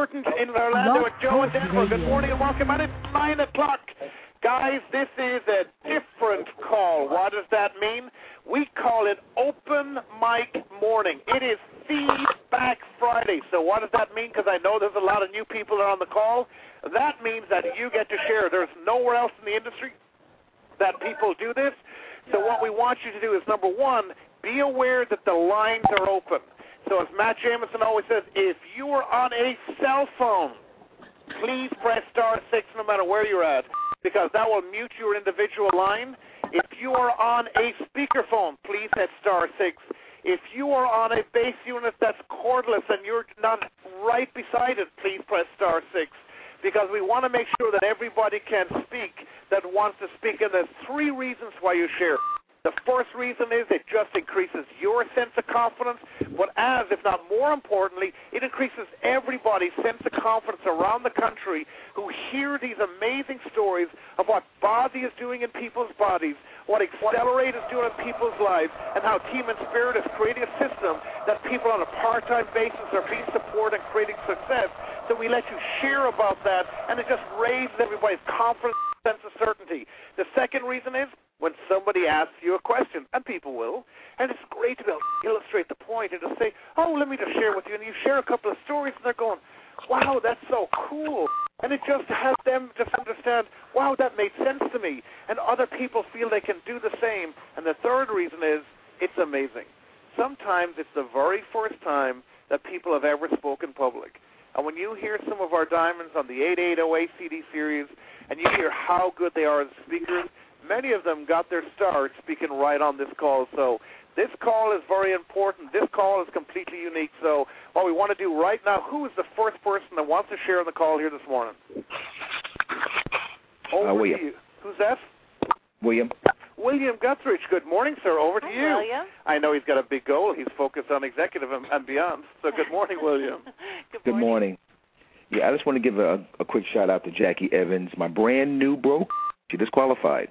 Stuart in Orlando and Joe in Denver. Good morning and welcome. And it's 9 o'clock. Guys, this is a different call. What does that mean? We call it Open Mic Morning. It is Feedback Friday. So what does that mean? Because I know there's a lot of new people that are on the call. That means that you get to share. There's nowhere else in the industry that people do this. So what we want you to do is, number one, be aware that the lines are open. So as Matt Jameson always says, if you are on a cell phone, please press *6 no matter where you're at, because that will mute your individual line. If you are on a speakerphone, please hit *6. If you are on a base unit that's cordless and you're not right beside it, please press *6, because we want to make sure that everybody can speak that wants to speak. And there's 3 reasons why you share. The first reason is it just increases your sense of confidence, but as, if not more importantly, it increases everybody's sense of confidence around the country who hear these amazing stories of what Bozzy is doing in people's bodies, what Accelerate is doing in people's lives, and how Team and Spirit is creating a system that people on a part-time basis are being supported and creating success. So we let you share about that, and it just raises everybody's confidence and sense of certainty. The second reason is when somebody asks you a question, and people will, and it's great to be able to illustrate the point and just say, oh, let me just share with you, and you share a couple of stories, and they're going, wow, that's so cool. And it just has them just understand, wow, that made sense to me. And other people feel they can do the same. And the third reason is it's amazing. Sometimes it's the very first time that people have ever spoken public. And when you hear some of our diamonds on the 8808 CD series, and you hear how good they are as speakers, many of them got their start speaking right on this call. So this call is very important. This call is completely unique. So what we want to do right now, who is the first person that wants to share on the call here this morning? Over to you. Who's that? William. William Guthridge. Good morning, sir. Over to you. William. I know he's got a big goal. He's focused on executive and beyond. So good morning, William. Good morning. Yeah, I just want to give a quick shout-out to Jackie Evans, my brand-new broker. She disqualified.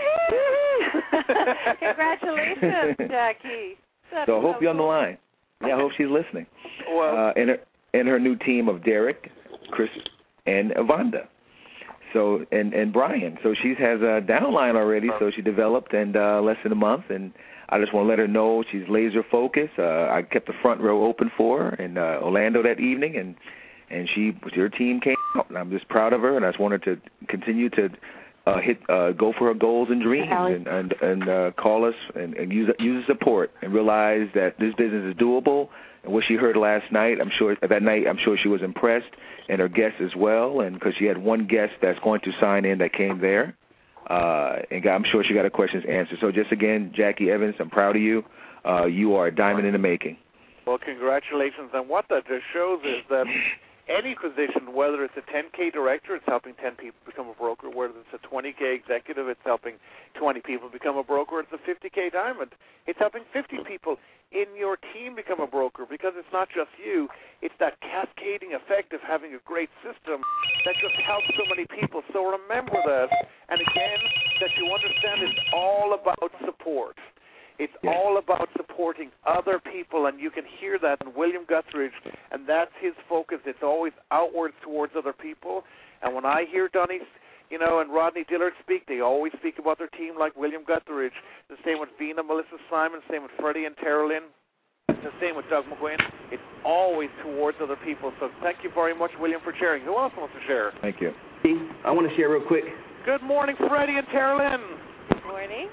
Congratulations, Jackie. So I hope you're on the line. Yeah, I hope she's listening. Well, and her new team of Derek, Chris, and Avonda. So and Brian. So she has a downline already. So she developed in less than a month, and I just want to let her know she's laser focused. I kept the front row open for her in Orlando that evening, and her team came out, and I'm just proud of her, and I just want her to continue to go for her goals and dreams, and call us and use the support, and realize that this business is doable. And what she heard last night, I'm sure she was impressed, and her guests as well, and because she had one guest that's going to sign in that came there, and I'm sure she got her questions answered. So just again, Jackie Evans, I'm proud of you. You are a diamond in the making. Well, congratulations. And what that just shows is that any position, whether it's a 10K director, it's helping 10 people become a broker. Whether it's a 20K executive, it's helping 20 people become a broker. It's a 50K diamond, it's helping 50 people in your team become a broker, because it's not just you. It's that cascading effect of having a great system that just helps so many people. So remember that. And again, that you understand it's all about support. It's all about supporting other people, and you can hear that in William Guthridge, and that's his focus. It's always outwards towards other people. And when I hear Donnie, and Rodney Dillard speak, they always speak about their team like William Guthridge. The same with Vina, Melissa Simon, same with Freddie and Tara Lynn, the same with Doug McGuinn. It's always towards other people. So thank you very much, William, for sharing. Who else wants to share? Thank you. I want to share real quick. Good morning, Freddie and Tara Lynn. Good morning.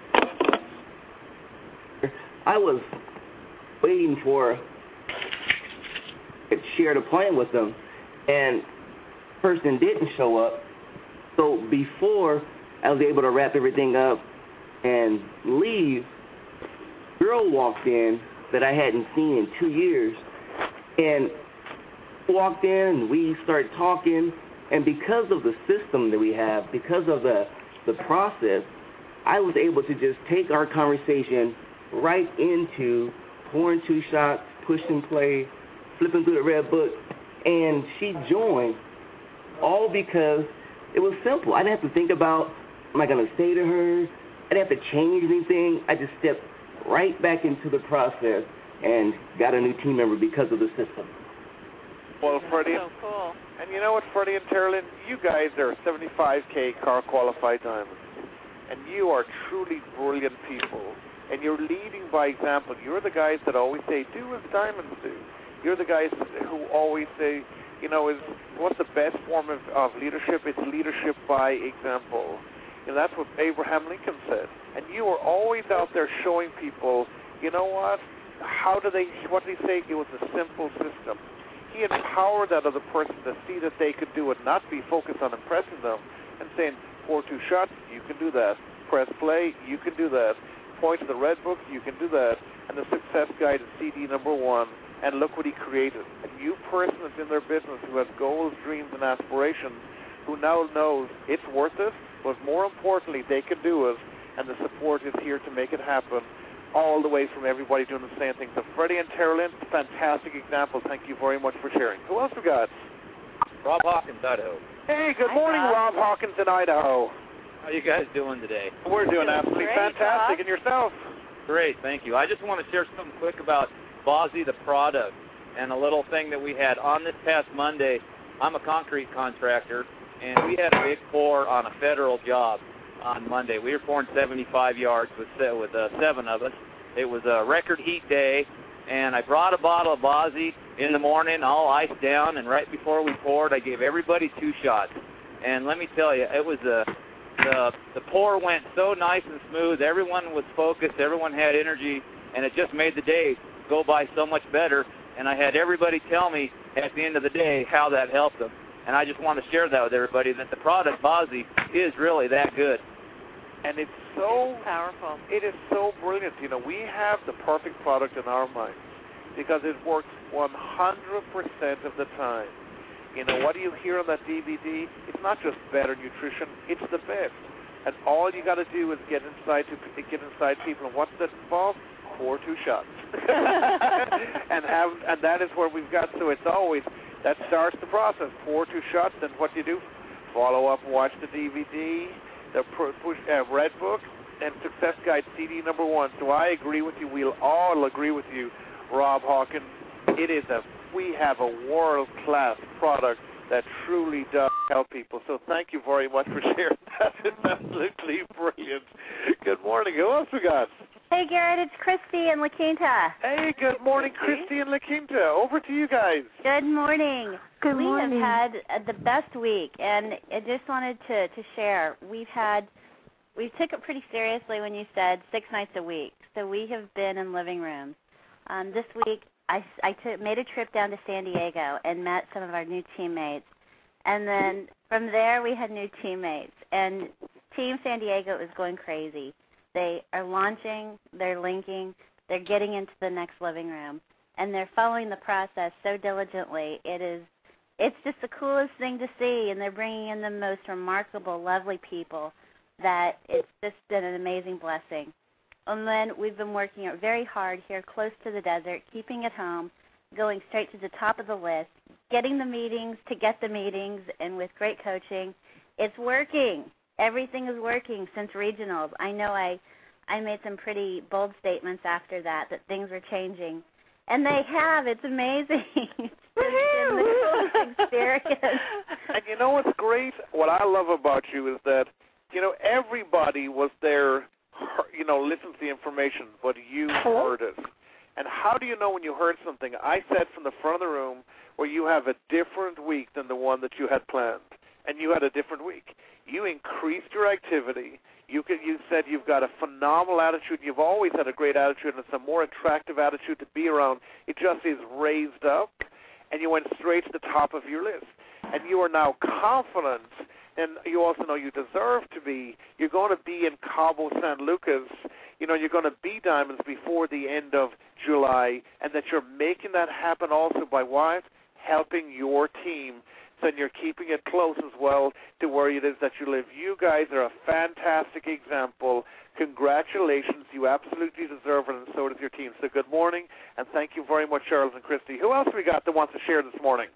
I was waiting for to share the plan with them, and person didn't show up. So before I was able to wrap everything up and leave, girl walked in that I hadn't seen in 2 years, and walked in and we started talking, and because of the system that we have, because of the process, I was able to just take our conversation right into pouring 2 shots, push and play, flipping through the red book, and she joined, all because it was simple. I didn't have to think about, am I going to say to her? I didn't have to change anything. I just stepped right back into the process and got a new team member because of the system. Well, Freddie, So cool. and you know what, Freddie and Terrelyn, you guys are 75K car qualified diamonds, and you are truly brilliant people, and you're leading by example. You're the guys that always say, do as diamonds do. You're the guys who always say, you know, what's the best form of leadership? It's leadership by example. And that's what Abraham Lincoln said. And you are always out there showing people, you know what? What did he say? It was a simple system. He empowered that other person to see that they could do it, not be focused on impressing them and saying, 4-2 shots, you can do that. Press play, you can do that. Point to the red book, you can do that. And the Success Guide is CD number 1. And look what he created. A new person that's in their business who has goals, dreams, and aspirations, who now knows it's worth it, but more importantly, they can do it, and the support is here to make it happen, all the way from everybody doing the same thing. So Freddie and Terrelyn, fantastic example. Thank you very much for sharing. Who else we got? Rob Hawkins, Idaho. Hey, good morning, Rob Hawkins in Idaho. How you guys doing today? We're doing absolutely great, fantastic. Rob. And yourself? Great, thank you. I just want to share something quick about Bozzy the product and a little thing that we had on this past Monday. I'm a concrete contractor, and we had a big pour on a federal job on Monday. We were pouring 75 yards with 7 of us. It was a record heat day, and I brought a bottle of Bozzy in the morning, all iced down, and right before we poured, I gave everybody 2 shots. And let me tell you, it was the pour went so nice and smooth. Everyone was focused. Everyone had energy, and it just made the day go by so much better. And I had everybody tell me at the end of the day how that helped them. And I just want to share that with everybody, that the product, Bozzy, is really that good. And it's so powerful. It is so brilliant. You know, we have the perfect product in our minds because it works 100% of the time. You know, what do you hear on that DVD? It's not just better nutrition, it's the best. And all you got to do is get inside people. And what's that involve? 4-2 shots. and that is where we've got. So it's always, that starts the process. 4-2 shots, then what do you do? Follow up, watch the DVD, the Red Book, and Success Guide CD number 1. So I agree with you. We'll all agree with you, Rob Hawkins. We have a world-class product that truly does help people. So thank you very much for sharing that. It's absolutely brilliant. Good morning. Who else we got? Hey, Garrett, it's Christy in La Quinta. Hey, good morning, Christy in La Quinta. Over to you guys. Good morning. Good morning. We have had the best week, and I just wanted to share. We took it pretty seriously when you said 6 nights a week. So we have been in living rooms. This week, I made a trip down to San Diego and met some of our new teammates. And then from there, we had new teammates. And Team San Diego is going crazy. They are launching, they're linking, they're getting into the next living room, and they're following the process so diligently. It's just the coolest thing to see, and they're bringing in the most remarkable, lovely people that it's just been an amazing blessing. And then we've been working very hard here close to the desert, keeping it home, going straight to the top of the list, getting the meetings to get the meetings, and with great coaching, it's working. Everything is working since regionals. I know I made some pretty bold statements after that things were changing. And they have. It's amazing. It's been the coolest experience. And you know what's great? What I love about you is that, you know, everybody was there, you know, listened to the information, but you heard it. And how do you know when you heard something? I said from the front of the room where you have a different week than the one that you had planned. And you had a different week. You increased your activity. You said you've got a phenomenal attitude. You've always had a great attitude, and it's a more attractive attitude to be around. It just is raised up, and you went straight to the top of your list. And you are now confident, and you also know you deserve to be. You're going to be in Cabo San Lucas. You know, you're going to be diamonds before the end of July, and that you're making that happen also by what? Helping your team. And you're keeping it close as well to where it is that you live. You guys are a fantastic example. Congratulations. You absolutely deserve it, and so does your team. So good morning, and thank you very much, Charles and Christy. Who else we got that wants to share this morning?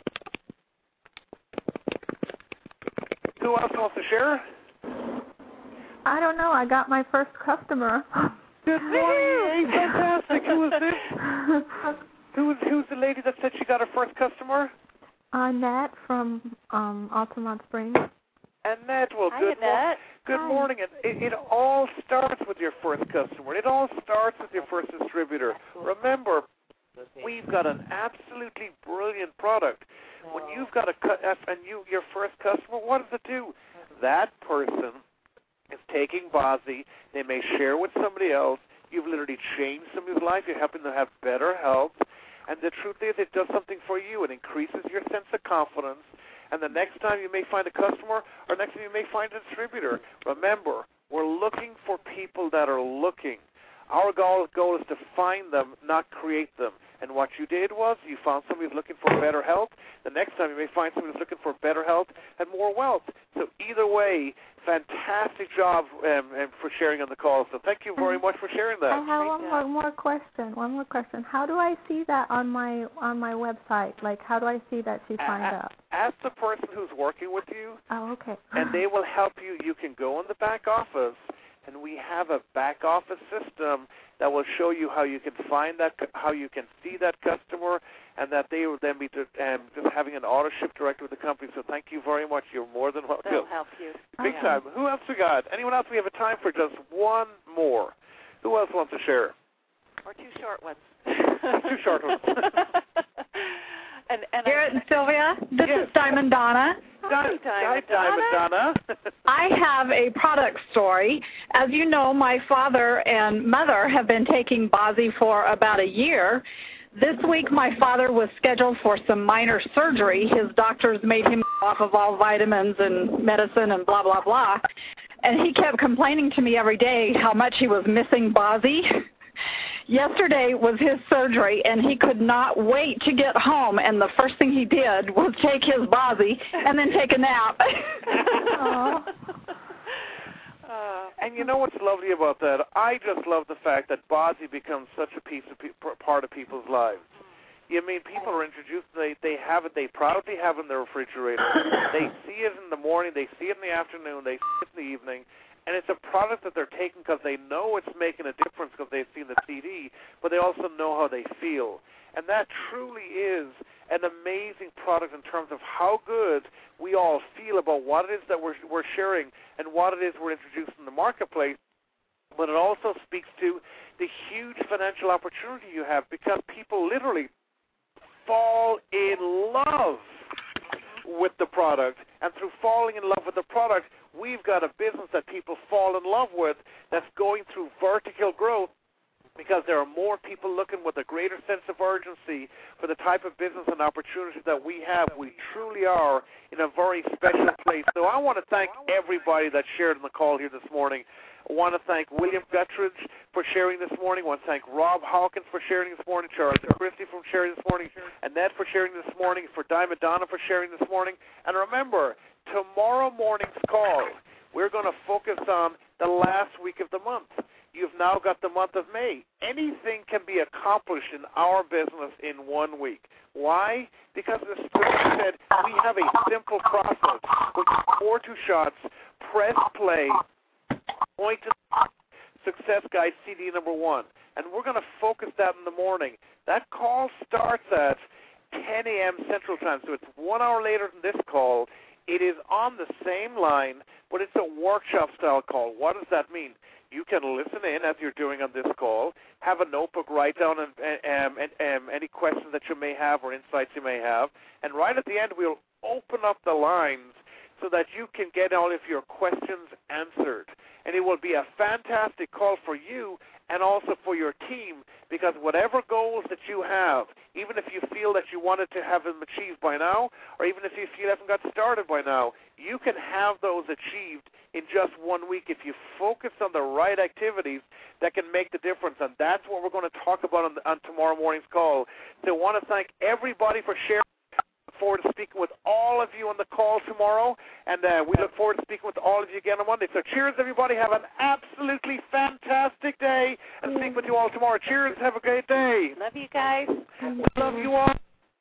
Who else wants to share? I don't know. I got my first customer. Good morning. Hey, fantastic. Who is this? Who's the lady that said she got her first customer? Annette from Altamont Springs. Annette, well, Hi, good Annette. Good Hi. morning. It all starts with your first customer. It all starts with your first distributor. Remember, we've got an absolutely brilliant product. When you've got your first customer, what does it do? That person is taking Bosi. They may share with somebody else. You've literally changed somebody's life. You're helping them have better health. And the truth is, it does something for you. It increases your sense of confidence. And the next time you may find a customer, or next time you may find a distributor, remember, we're looking for people that are looking. Our goal is to find them, not create them. And what you did was you found somebody who's looking for better health. The next time you may find somebody who's looking for better health and more wealth. So either way, fantastic job for sharing on the call. So thank you very much for sharing that. I have one more question. How do I see that on my website? Like, how do I see that she signed up? Ask the person who's working with you. Oh, okay. And they will help you. You can go in the back office, and we have a back office system that will show you how you can find that, how you can see that customer, and that they will then be just having an auto ship direct with the company. So thank you very much. You're more than welcome. They'll help you. Big time. Who else we got? Anyone else? We have a time for just one more. Who else wants to share? Or two short ones. Two short ones. and Garrett and Sylvia, this is Diamond Donna. Hi, Diamond Donna. I have a product story. As you know, my father and mother have been taking Bosi for about a year. This week, my father was scheduled for some minor surgery. His doctors made him off of all vitamins and medicine and blah, blah, blah. And he kept complaining to me every day how much he was missing Bosi. Yesterday was his surgery, and he could not wait to get home, and the first thing he did was take his Bosi and then take a nap. And you know what's lovely about that? I just love the fact that Bosi becomes such a part of people's lives. You mean people are introduced, they have it, they proudly have it in their refrigerator. They see it in the morning, they see it in the afternoon, they see it in the evening. And it's a product that they're taking because they know it's making a difference because they've seen the CD, but they also know how they feel. And that truly is an amazing product in terms of how good we all feel about what it is that we're sharing and what it is we're introducing in the marketplace. But it also speaks to the huge financial opportunity you have because people literally fall in love with the product. And through falling in love with the product, we've got a business that people fall in love with that's going through vertical growth because there are more people looking with a greater sense of urgency for the type of business and opportunities that we have. We truly are in a very special place. So I want to thank everybody that shared in the call here this morning. I want to thank William Guttridge for sharing this morning. I want to thank Rob Hawkins for sharing this morning, Charles Christie for sharing this morning, Annette for sharing this morning, for Diamond Donna for sharing this morning. And remember, tomorrow morning's call, we're going to focus on the last week of the month. You've now got the month of May. Anything can be accomplished in our business in 1 week. Why? Because as Sylvia said, we have a simple process. With 4 2 shots, press play, point to Success Guide CD number 1. And we're going to focus that in the morning. That call starts at 10 a.m. Central Time, so it's 1 hour later than this call. It is on the same line, but it's a workshop-style call. What does that mean? You can listen in as you're doing on this call, have a notebook, write down any questions that you may have or insights you may have, and right at the end we'll open up the lines so that you can get all of your questions answered. And it will be a fantastic call for you and also for your team because whatever goals that you have, even if you feel that you wanted to have them achieved by now, or even if you feel you haven't got started by now, you can have those achieved in just 1 week if you focus on the right activities that can make the difference. And that's what we're going to talk about on tomorrow morning's call. So I want to thank everybody for sharing. Look forward to speaking with all of you on the call tomorrow, and we look forward to speaking with all of you again on Monday. So cheers, everybody. Have an absolutely fantastic day, and speak with you all tomorrow. Cheers. Have a great day. Love you guys. Love you all.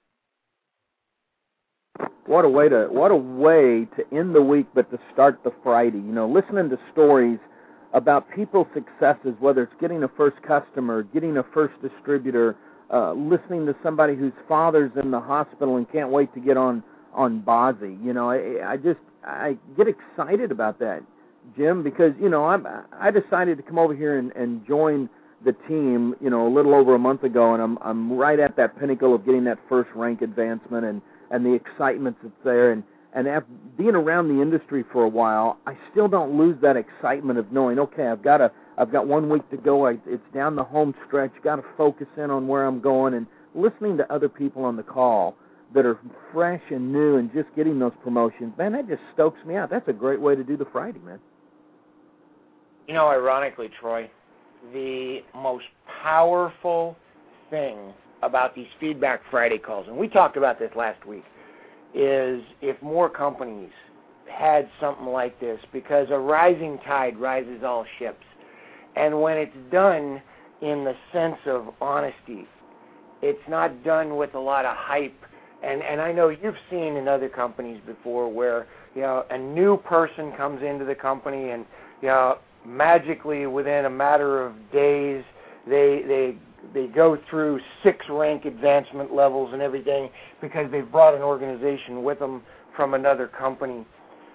What a way to end the week, but to start the Friday. You know, listening to stories about people's successes, whether it's getting a first customer, getting a first distributor, listening to somebody whose father's in the hospital and can't wait to get on Bossy. You know, I get excited about that, Jim, because, you know, I decided to come over here and join the team, you know, a little over a month ago, and I'm right at that pinnacle of getting that first rank advancement and the excitement that's there, and after being around the industry for a while, I still don't lose that excitement of knowing, okay, I've got 1 week to go. It's down the home stretch. Got to focus in on where I'm going, and listening to other people on the call that are fresh and new and just getting those promotions, man, that just stokes me out. That's a great way to do the Friday, man. You know, ironically, Troy, the most powerful thing about these Feedback Friday calls, and we talked about this last week, is if more companies had something like this, because a rising tide rises all ships. And when it's done in the sense of honesty, it's not done with a lot of hype. And I know you've seen in other companies before where, you know, a new person comes into the company and, you know, magically within a matter of days they go through 6 rank advancement levels and everything because they've brought an organization with them from another company.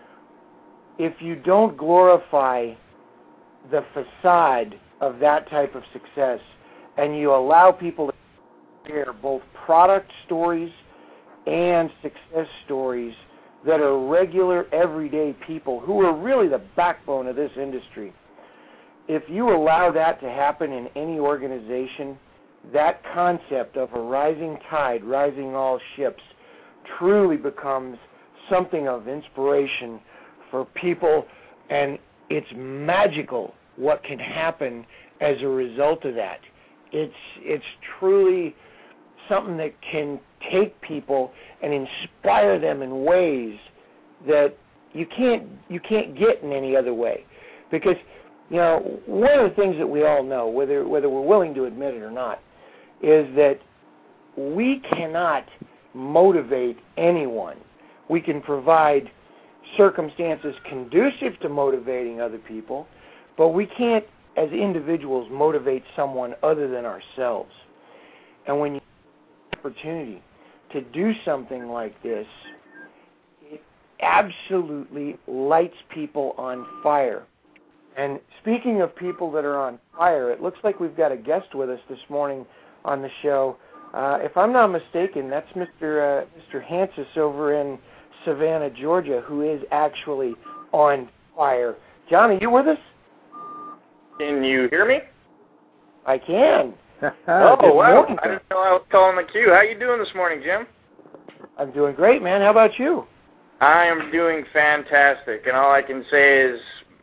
If you don't glorify the facade of that type of success and you allow people to share both product stories and success stories that are regular, everyday people who are really the backbone of this industry, if you allow that to happen in any organization, that concept of a rising tide, rising all ships, truly becomes something of inspiration for people, and it's magical what can happen as a result of that. It's truly something that can take people and inspire them in ways that you can't get in any other way. Because, you know, one of the things that we all know, whether we're willing to admit it or not, is that we cannot motivate anyone. We can provide circumstances conducive to motivating other people, but we can't, as individuals, motivate someone other than ourselves. And when you have the opportunity to do something like this, it absolutely lights people on fire. And speaking of people that are on fire, it looks like we've got a guest with us this morning on the show. If I'm not mistaken, that's Mr. Hansis over in Savannah, Georgia, who is actually on fire. John, are you with us? Can you hear me? I can. Oh, wow. I didn't know I was calling the queue. How you doing this morning, Jim? I'm doing great, man. How about you? I am doing fantastic, and all I can say is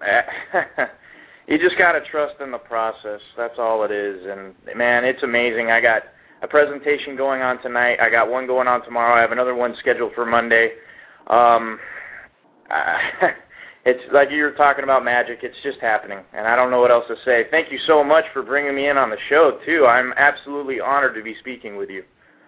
you just got to trust in the process. That's all it is. And, man, it's amazing. I got a presentation going on tonight. I got one going on tomorrow. I have another one scheduled for Monday. It's like you were talking about magic. It's just happening, and I don't know what else to say. Thank you so much for bringing me in on the show, too. I'm absolutely honored to be speaking with you.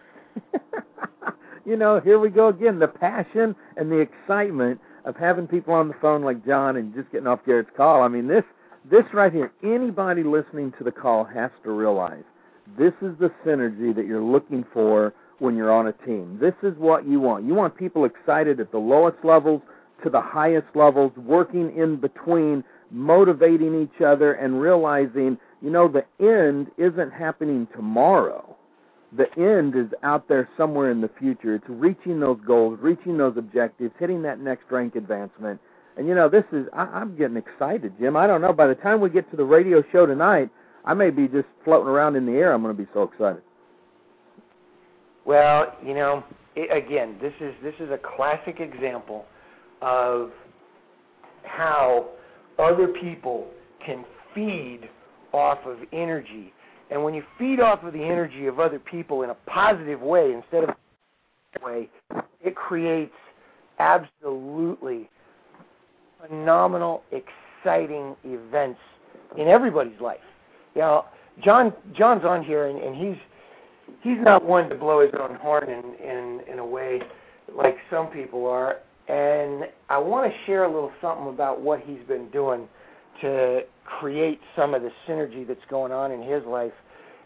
You know, here we go again, the passion and the excitement of having people on the phone like John and just getting off Garrett's call. I mean, this right here, anybody listening to the call has to realize this is the synergy that you're looking for when you're on a team. This is what you want. You want people excited at the lowest levels to the highest levels, working in between, motivating each other, and realizing, you know, the end isn't happening tomorrow. The end is out there somewhere in the future. It's reaching those goals, reaching those objectives, hitting that next rank advancement. And, you know, this is, I'm getting excited, Jim. I don't know. By the time we get to the radio show tonight, I may be just floating around in the air. I'm going to be so excited. Well, you know, again, this is a classic example of how other people can feed off of energy. And when you feed off of the energy of other people in a positive way instead of a way, it creates absolutely phenomenal, exciting events in everybody's life. You know, John's on here, and he's not one to blow his own horn in a way like some people are. And I want to share a little something about what he's been doing to create some of the synergy that's going on in his life.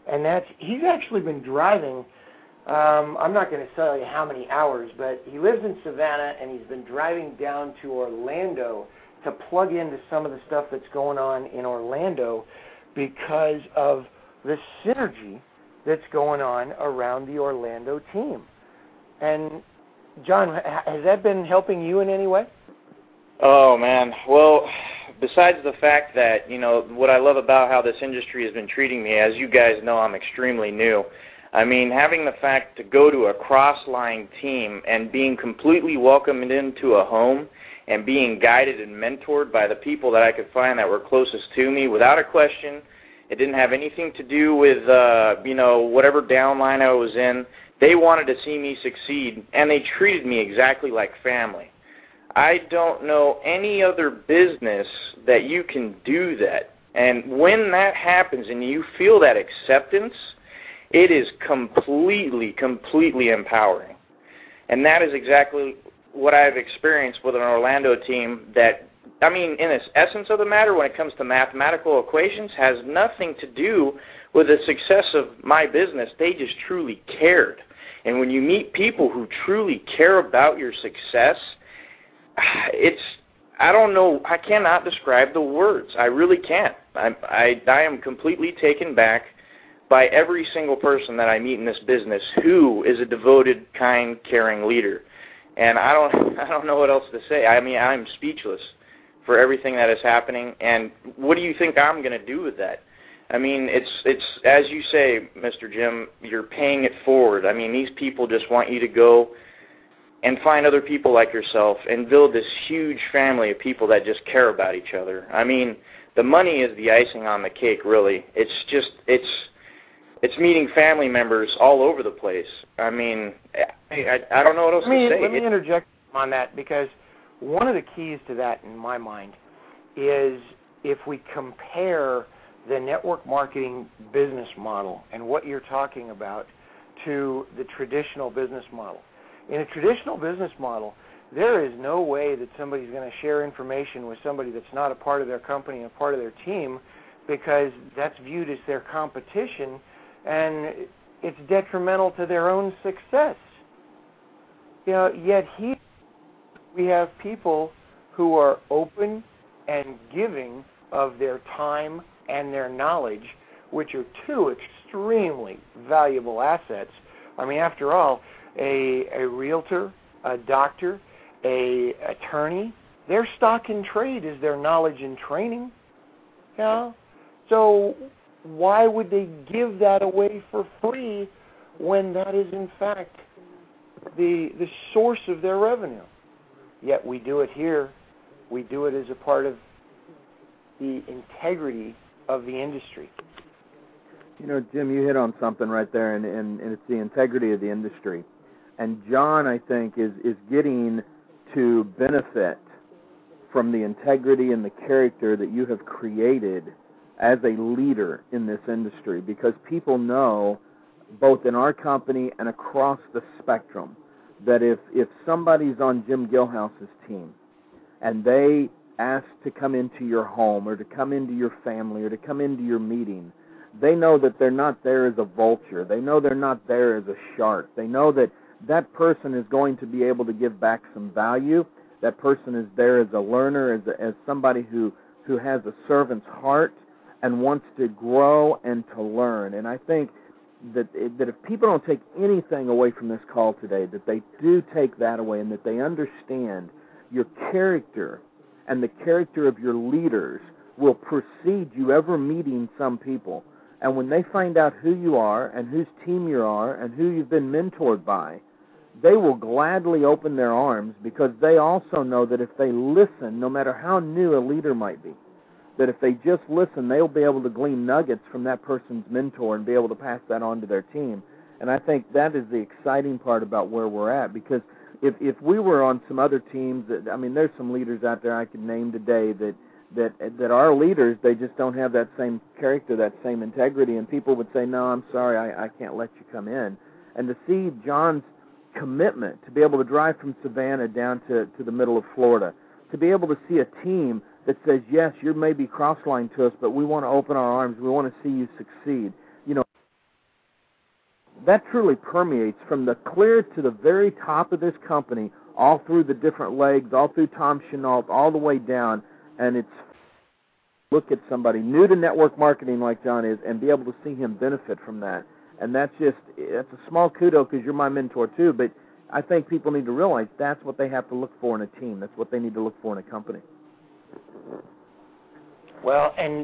and that's he's actually been driving. I'm not going to tell you how many hours, but he lives in Savannah, and he's been driving down to Orlando to plug into some of the stuff that's going on in Orlando because of the synergy that's going on around the Orlando team. And, John, has that been helping you in any way? Oh, man. Well, besides the fact that, what I love about how this industry has been treating me, as you guys know, I'm extremely new. I mean, having the fact to go to a cross-line team and being completely welcomed into a home and being guided and mentored by the people that I could find that were closest to me, without a question. It didn't have anything to do with, whatever downline I was in. They wanted to see me succeed, and they treated me exactly like family. I don't know any other business that you can do that. And when that happens and you feel that acceptance, it is completely, completely empowering. And that is exactly what I've experienced with an Orlando team that, in the essence of the matter, when it comes to mathematical equations, has nothing to do with the success of my business. They just truly cared. And when you meet people who truly care about your success, I don't know, I cannot describe the words. I really can't. I am completely taken back by every single person that I meet in this business who is a devoted, kind, caring leader. And I don't know what else to say. I'm speechless for everything that is happening. And what do you think I'm going to do with that? It's as you say, Mr. Jim, you're paying it forward. These people just want you to go and find other people like yourself and build this huge family of people that just care about each other. The money is the icing on the cake, really. It's meeting family members all over the place. I don't know what else to say. Let me interject on that, because one of the keys to that, in my mind, is if we compare the network marketing business model and what you're talking about to the traditional business model. In a traditional business model, there is no way that somebody's going to share information with somebody that's not a part of their company and a part of their team, because that's viewed as their competition, and it's detrimental to their own success. Yet here we have people who are open and giving of their time and their knowledge, which are two extremely valuable assets. After all, a realtor, a doctor, a attorney, their stock in trade is their knowledge and training. So why would they give that away for free when that is in fact the source of their revenue? Yet we do it here. We do it as a part of the integrity of the industry. Jim, you hit on something right there, and it's the integrity of the industry. And John, I think, is getting to benefit from the integrity and the character that you have created as a leader in this industry, because people know, both in our company and across the spectrum, that if somebody's on Jim Gilhouse's team and they ask to come into your home or to come into your family or to come into your meeting, they know that they're not there as a vulture. They know they're not there as a shark. They know that that person is going to be able to give back some value. That person is there as a learner, as somebody who has a servant's heart and wants to grow and to learn. And I think that if people don't take anything away from this call today, that they do take that away, and that they understand your character and the character of your leaders will precede you ever meeting some people. And when they find out who you are and whose team you are and who you've been mentored by, they will gladly open their arms, because they also know that if they listen, no matter how new a leader might be, that if they just listen, they'll be able to glean nuggets from that person's mentor and be able to pass that on to their team. And I think that is the exciting part about where we're at, because if we were on some other teams, there's some leaders out there I could name today that are leaders, they just don't have that same character, that same integrity, and people would say, no, I'm sorry, I can't let you come in. And to see John's commitment to be able to drive from Savannah down to the middle of Florida, to be able to see a team that says, yes, you may be cross-line to us, but we want to open our arms, we want to see you succeed. that truly permeates from the clear to the very top of this company, all through the different legs, all through Tom Chenault, all the way down, and it's look at somebody new to network marketing like John is and be able to see him benefit from that. And that's a small kudo because you're my mentor too, but I think people need to realize that's what they have to look for in a team. That's what they need to look for in a company. Well, and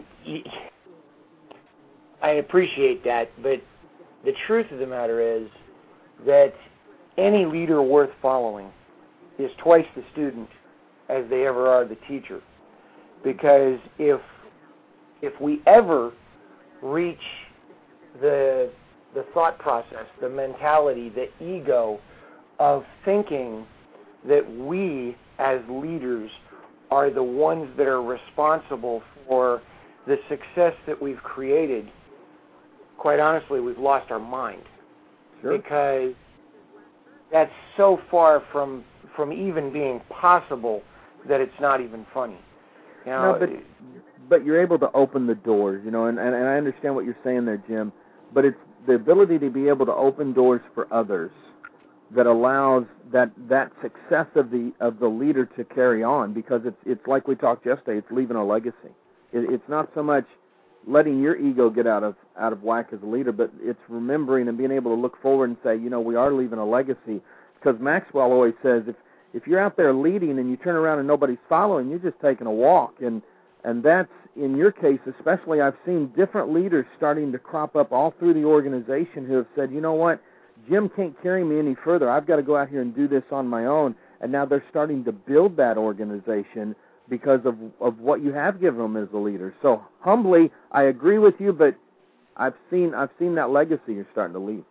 I appreciate that, but the truth of the matter is that any leader worth following is twice the student as they ever are the teacher. Because if we ever reach the thought process, the mentality, the ego of thinking that we as leaders are the ones that are responsible for the success that we've created, quite honestly, we've lost our mind. Sure. Because that's so far from even being possible that it's not even funny. You know, no, but you're able to open the doors, you know, and I understand what you're saying there, Jim, but it's the ability to be able to open doors for others that allows that success of the leader to carry on, because it's like we talked yesterday, it's leaving a legacy. It's not so much letting your ego get out of whack as a leader, but it's remembering and being able to look forward and say, you know, we are leaving a legacy. Because Maxwell always says, if you're out there leading and you turn around and nobody's following, you're just taking a walk. And that's, in your case especially, I've seen different leaders starting to crop up all through the organization who have said, you know what, Jim can't carry me any further. I've got to go out here and do this on my own. And now they're starting to build that organization because of what you have given them as a leader. So humbly, I agree with you, but I've seen that legacy you're starting to leave.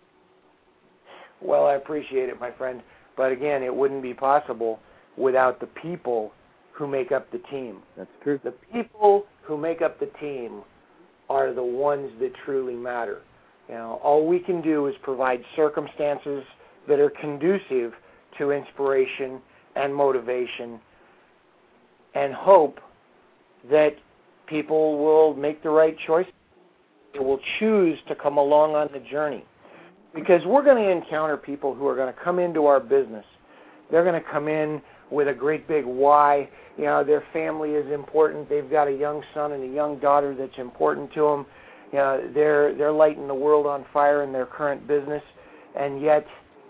Well, I appreciate it, my friend. But again, it wouldn't be possible without the people who make up the team. That's true. The people who make up the team are the ones that truly matter. You know, all we can do is provide circumstances that are conducive to inspiration and motivation, and hope that people will make the right choice. They will choose to come along on the journey. Because we're going to encounter people who are going to come into our business. They're going to come in with a great big why. You know, their family is important. They've got a young son and a young daughter that's important to them. You know, they're lighting the world on fire in their current business, and yet,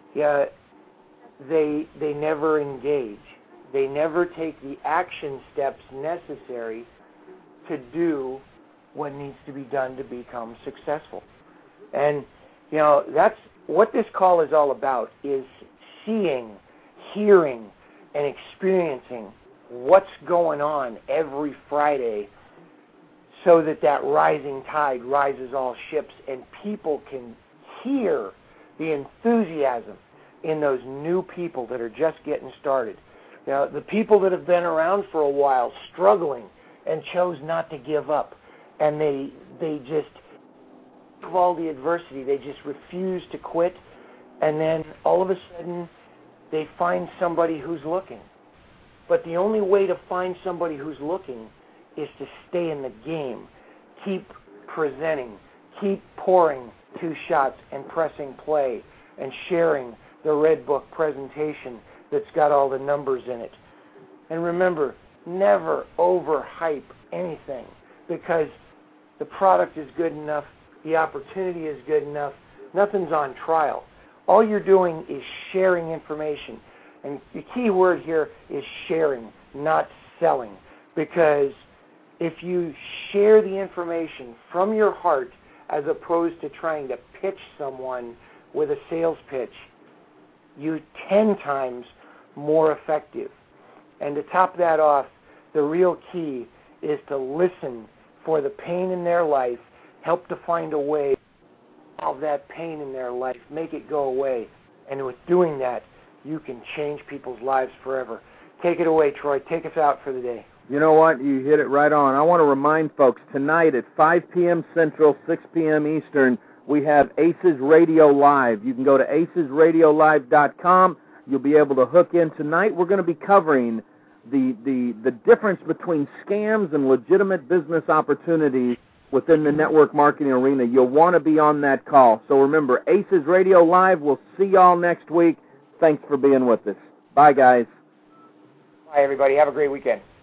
they never engage. They never take the action steps necessary to do what needs to be done to become successful. And you know, that's what this call is all about, is seeing, hearing, and experiencing what's going on every Friday so that rising tide rises all ships and people can hear the enthusiasm in those new people that are just getting started. You know, the people that have been around for a while struggling and chose not to give up, and they just, of all the adversity, they just refuse to quit, and then all of a sudden they find somebody who's looking. But the only way to find somebody who's looking is to stay in the game, keep presenting, keep pouring 2 shots and pressing play and sharing the Red Book presentation that's got all the numbers in it. And remember, never overhype anything, because the product is good enough, the opportunity is good enough, nothing's on trial. All you're doing is sharing information. And the key word here is sharing, not selling. Because if you share the information from your heart as opposed to trying to pitch someone with a sales pitch, you're 10 times more effective. And to top that off, the real key is to listen for the pain in their life, help to find a way to solve that pain in their life, make it go away. And with doing that, you can change people's lives forever. Take it away, Troy. Take us out for the day. You know what? You hit it right on. I want to remind folks, tonight at 5 p.m. Central, 6 p.m. Eastern, we have Aces Radio Live. You can go to acesradiolive.com. You'll be able to hook in tonight. We're going to be covering the difference between scams and legitimate business opportunities within the network marketing arena. You'll want to be on that call. So remember, Aces Radio Live. We'll see y'all next week. Thanks for being with us. Bye, guys. Bye, everybody. Have a great weekend.